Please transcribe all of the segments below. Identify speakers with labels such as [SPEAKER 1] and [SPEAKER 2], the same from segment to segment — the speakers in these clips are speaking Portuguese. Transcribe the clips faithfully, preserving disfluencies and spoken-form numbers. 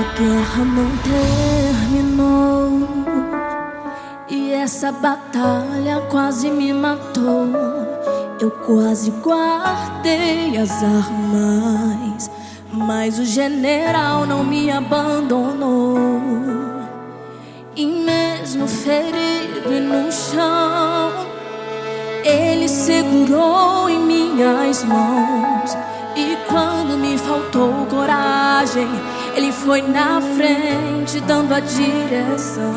[SPEAKER 1] A guerra não terminou e essa batalha quase me matou. Eu quase guardei as armas, mas o general não me abandonou. E mesmo ferido e no chão, ele segurou em minhas mãos. E quando me faltou coragem, ele foi na frente dando a direção.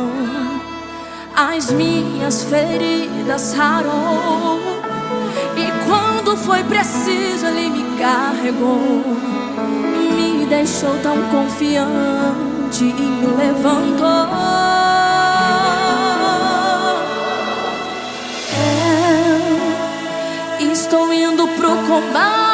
[SPEAKER 1] As minhas feridas sarou, e quando foi preciso ele me carregou. Me deixou tão confiante e me levantou. Eu estou indo pro combate,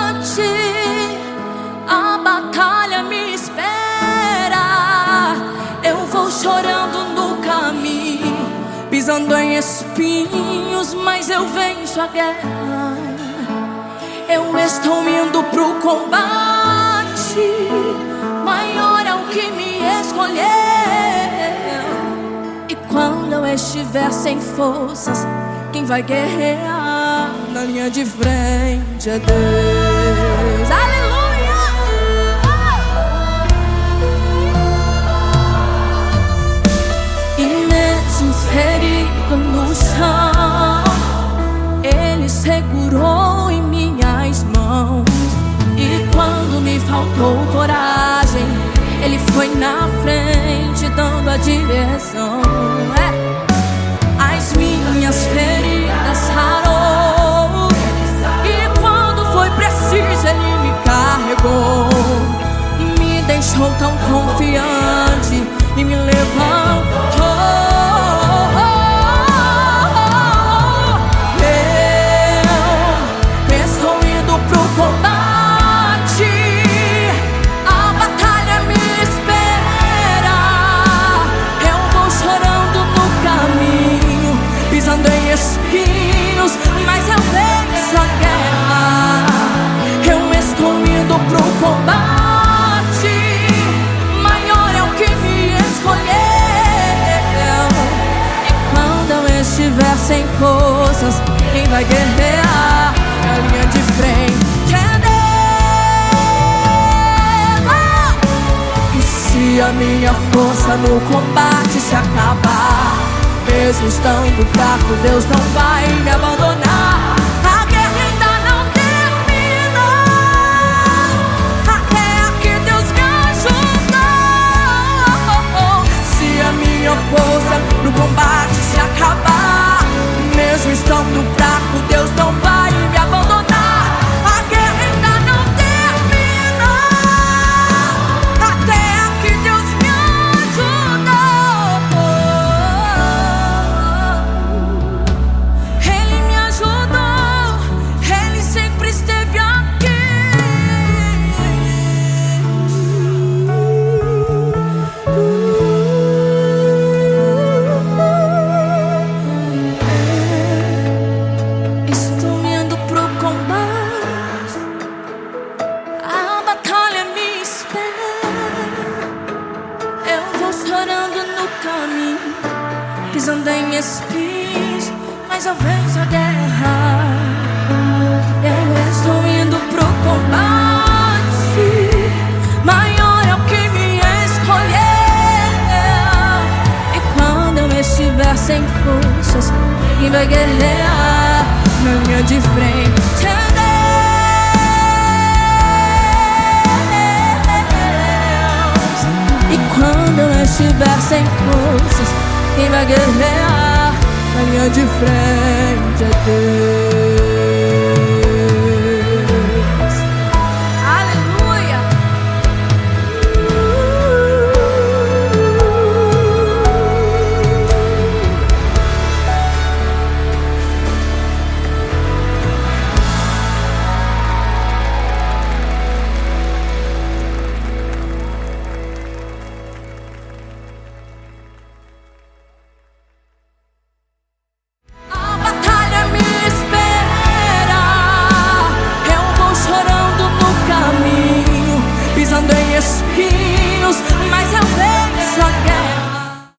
[SPEAKER 1] a batalha me espera. Eu vou chorando no caminho, pisando em espinhos, mas eu venço a guerra. Eu estou indo pro combate, maior é o que me escolheu. E quando eu estiver sem forças, quem vai guerrear na linha de frente é Deus. Aleluia! E mesmo ferido no chão, ele segurou em minhas mãos. E quando me faltou coragem, ele foi na frente dando a direção. É. As minhas feridas sarou, e quando foi preciso ele me carregou. Me deixou tão confiante e me levantou. Eu estou indo pro combate, a batalha me espera. Eu vou chorando no caminho, pisando em espinhos, mas eu venço a guerra. Eu estou indo pro combate, maior é o que me escolheu. E quando eu estiver sem forças, quem vai guerrear na linha de frente é Deus. E se a minha força no combate se acabar, mesmo estando fraco, Deus não vai me abandonar. A guerra ainda não terminou, até aqui Deus me ajudou. Se a minha força no combate se acabar, mesmo estando fraco, Deus não vai me abandonar. A guerra ainda não terminou, até aqui Deus me ajudou. Ele me ajudou, Ele sempre esteve aqui. Estou indo pro combate, a batalha me espera. Eu vou chorando no caminho, pisando em espinhos, mas eu venço a guerra. Eu estou indo pro combate, maior é o que me escolheu. E quando eu estiver sem forças, quem vai guerrear na linha de frente é Deus. E quando eu estiver sem forças, quem vai guerrear na linha de frente é Deus.